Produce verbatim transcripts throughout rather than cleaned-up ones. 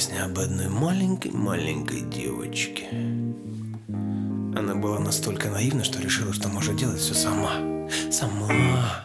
песня об одной маленькой-маленькой девочке. Она была настолько наивна, что решила, что может делать все сама. Сама.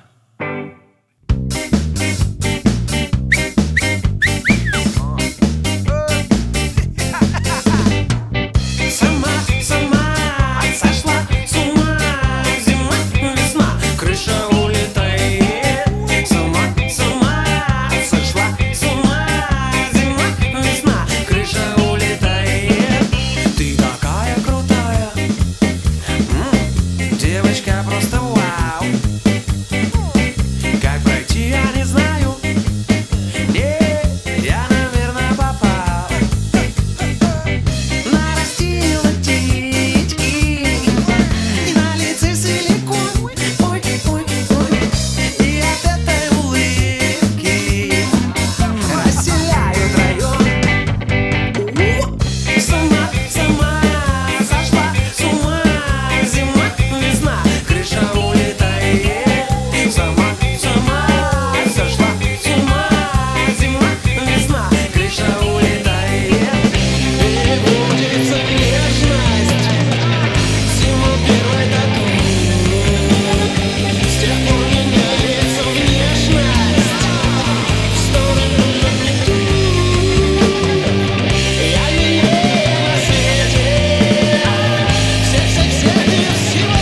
Просто вау. Как пройти, я не знаю. Не, я, наверное, попал. Нарастила титьки и на лице силикон. Ой, ой, ой. И от этой улыбки расселяют район. Сама, сама сошла с ума. Зима, весна. Крыша улетает. Сама, сама сошла с ума. Зима, весна. Крыша улетает. Переводится нежность. Зима первой тату. С тех пор меняется внешность. В сторону амплитуд. Я милее на свете. Все-все-все и всего.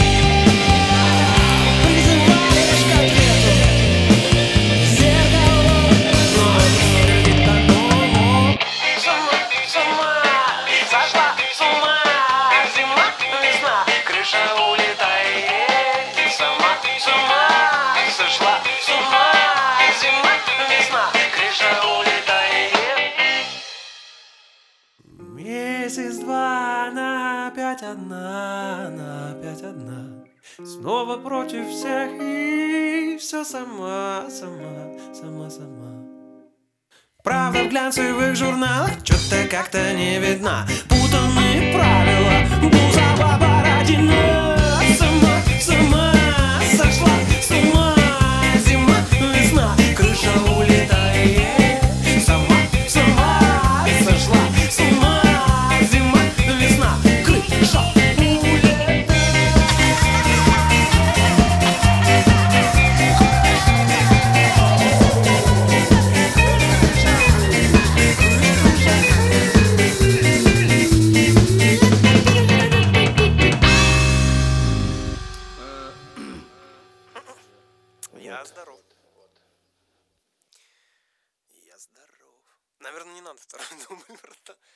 Призываешь к ответу. Зеркало, но не по-тому. Сама, сама сошла с ума. Зима, весна. Крыша улетает. Сама, сама сошла с ума. Зима, весна. Крыша улетает. Месяц-два, она опять одна, она опять одна. Снова против всех и все сама, сама, сама, сама. Правда в глянцевых журналах что-то как-то не видна. Путанные правила, Бузова, Бородина. Сама, сама сошла с ума. Зима, весна, крыша улетает. Сама, сама сошла с ума. Зима, весна, крыша улетает. Я здоров. Я здоров. Наверное, не надо второй дубль, братан.